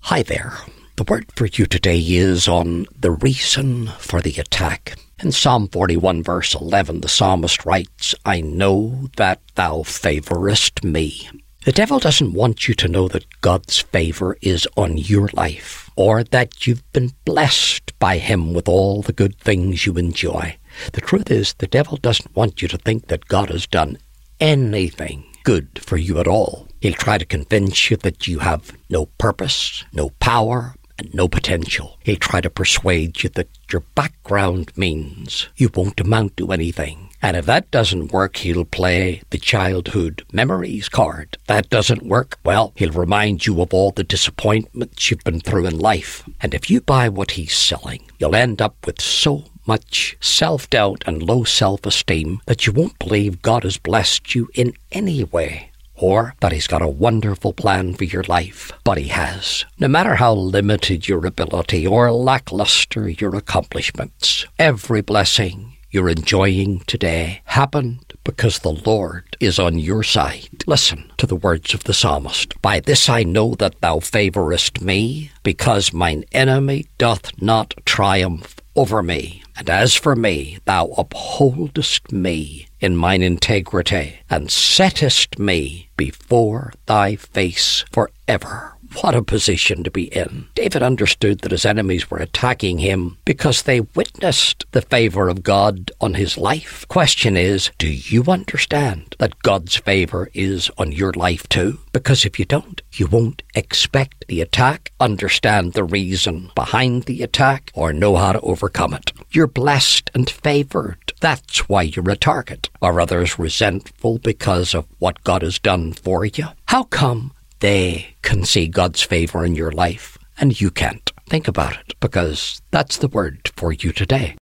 Hi there. The word for you today is on the reason for the attack. In Psalm 41 verse 11, the psalmist writes, I know that thou favorest me. The devil doesn't want you to know that God's favor is on your life, or that you've been blessed by him with all the good things you enjoy. The truth is, the devil doesn't want you to think that God has done anything good for you at all. He'll try to convince you that you have no purpose, no power, and no potential. He'll try to persuade you that your background means you won't amount to anything. And if that doesn't work, he'll play the childhood memories card. That doesn't work, well, he'll remind you of all the disappointments you've been through in life. And if you buy what he's selling, you'll end up with so much self-doubt and low self-esteem that you won't believe God has blessed you in any way, or that he's got a wonderful plan for your life. But he has. No matter how limited your ability or lackluster your accomplishments, every blessing you're enjoying today happened because the Lord is on your side. Listen to the words of the psalmist. By this I know that thou favorest me, because mine enemy doth not triumph over me. And as for me, thou upholdest me in mine integrity, and settest me before thy face forever. What a position to be in. David understood that his enemies were attacking him because they witnessed the favor of God on his life. Question is, do you understand that God's favor is on your life too? Because if you don't, you won't expect the attack, understand the reason behind the attack, or know how to overcome it. You're blessed and favored. That's why you're a target. Are others resentful because of what God has done for you? How come they can see God's favor in your life and you can't? Think about it, because that's the word for you today.